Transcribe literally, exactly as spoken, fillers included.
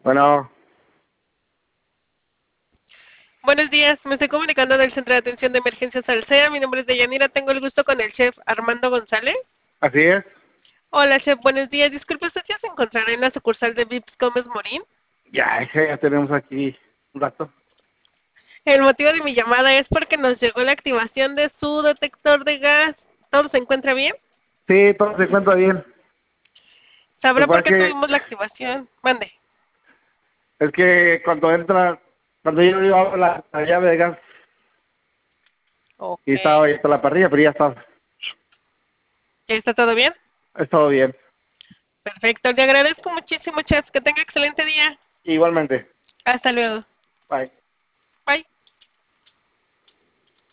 Bueno, Buenos días, me estoy comunicando del Centro de Atención de Emergencias Alsea. Mi nombre es Deyanira, tengo el gusto con el chef Armando González. así es. Hola chef, buenos días. Disculpe, ¿usted ya se encontrará en la sucursal de Vips Gómez Morín? Ya, hija, ya tenemos aquí un rato. El motivo de mi llamada es porque nos llegó la activación de su detector de gas. ¿Todo se encuentra bien? Sí, todo se encuentra bien. Lo ¿Sabrá que pasa por es qué que, tuvimos la activación? Mande. es que cuando entra, cuando yo iba a la, la llave de gas Ok. y estaba ahí hasta la parrilla, pero ya está, ¿Ya está todo bien? es todo bien. Perfecto, le agradezco muchísimo chef. Que tenga excelente día. Igualmente. Hasta luego. Bye.